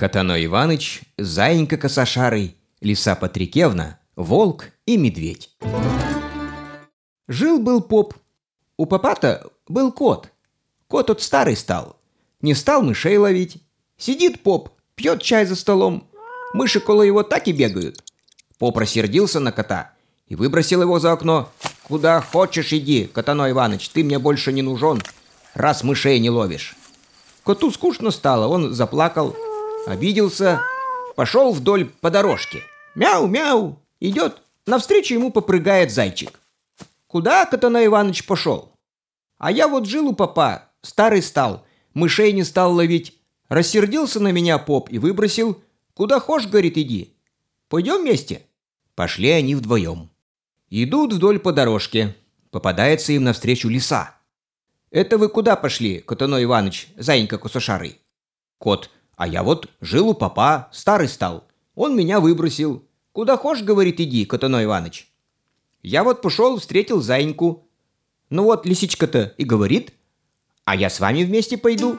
Котоной Иваныч, Заинька Косошарый, Лиса Патрикевна, Волк и Медведь. Жил-был поп. У попа-то был кот. Кот от старый стал. Не стал мышей ловить. Сидит поп, пьет чай за столом. Мыши около его так и бегают. Поп рассердился на кота и выбросил его за окно. «Куда хочешь иди, Котоной Иваныч, ты мне больше не нужен, раз мышей не ловишь». Коту скучно стало, он заплакал, обиделся, пошел вдоль по дорожке. Мяу-мяу, идет, навстречу ему попрыгает зайчик. «Куда, Котоной Иваныч, пошел?» «А я вот жил у попа, старый стал, мышей не стал ловить. Рассердился на меня поп и выбросил. Куда хошь, говорит, иди. Пойдем вместе?» Пошли они вдвоем. Идут вдоль по дорожке. Попадается им навстречу лиса. «Это вы куда пошли, Котоной Иваныч, Заинька Косошарый?» Кот: «А я вот жил у попа, старый стал. Он меня выбросил. Куда хошь, говорит, иди, Котоной Иваныч». «Я вот пошел, встретил Заиньку. Ну вот лисичка-то и говорит: а я с вами вместе пойду».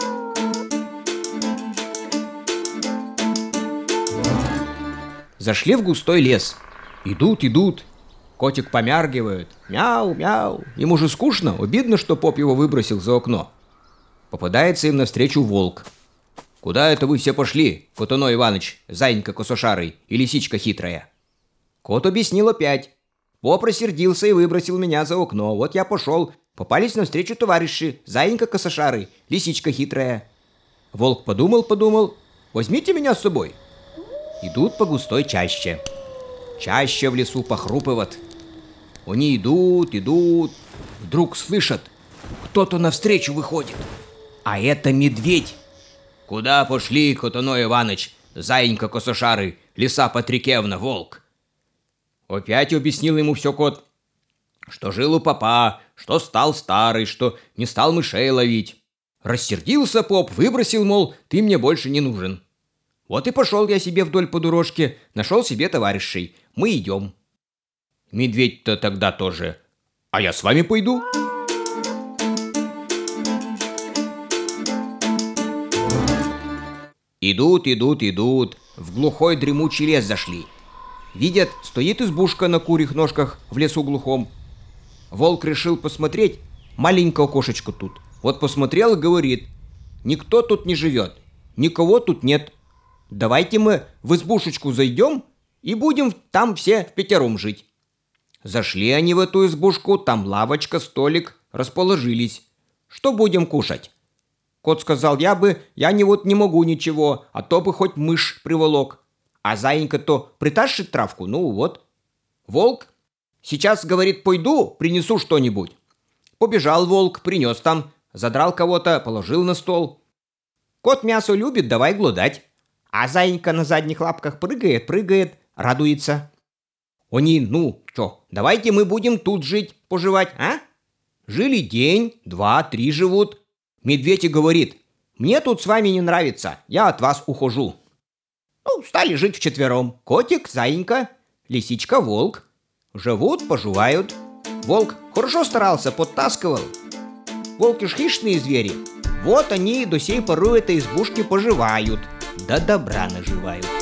Зашли в густой лес. Идут. Котик помяргивает. Мяу-мяу. Ему же скучно, обидно, что поп его выбросил за окно. Попадается им навстречу волк. «Куда это вы все пошли, Котоной Иваныч, Заинька Косошарый и лисичка хитрая?» Кот объяснил опять. «Поп рассердился и выбросил меня за окно. Вот я пошел. Попались навстречу товарищи, Заинька Косошарый, лисичка хитрая». Волк подумал. «Возьмите меня с собой». Идут по густой чаще. Чаще в лесу похрупывает. Они идут. Вдруг слышат, кто-то навстречу выходит. А это медведь. «Куда пошли, Котоной Иваныч, Заинька Косошарый, Лиса Патрикевна, Волк?» Опять объяснил ему все кот. Что жил у попа, что стал старый, что не стал мышей ловить. Рассердился поп, выбросил, мол, ты мне больше не нужен. Вот и пошел я себе вдоль по дорожке, нашел себе товарищей. Мы идем. Медведь-то тогда тоже: «А я с вами пойду». Идут. В глухой дремучий лес зашли. Видят, стоит избушка на курьих ножках в лесу глухом. Волк решил посмотреть, маленькое окошечко тут. Вот посмотрел и говорит: «Никто тут не живет, никого тут нет. Давайте мы в избушечку зайдем и будем там все впятером жить». Зашли они в эту избушку, там лавочка, столик, расположились. «Что будем кушать?» Кот сказал: я не могу ничего, а то бы хоть мышь приволок. А Заинька-то притащит травку, ну вот. Волк: «Сейчас, говорит, пойду, принесу что-нибудь». Побежал волк, принес там, задрал кого-то, положил на стол. Кот мясо любит, давай глодать. А Заинька на задних лапках прыгает, радуется. Они: давайте мы будем тут жить, поживать, а? Жили день, 2, 3 живут. Медведь и говорит: «Мне тут с вами не нравится, я от вас ухожу». Стали жить вчетвером. Котик, Заинька, лисичка, волк. Живут, поживают. Волк хорошо старался, подтаскивал. Волки ж хищные звери. Вот они до сей поры этой избушки поживают, да добра наживают.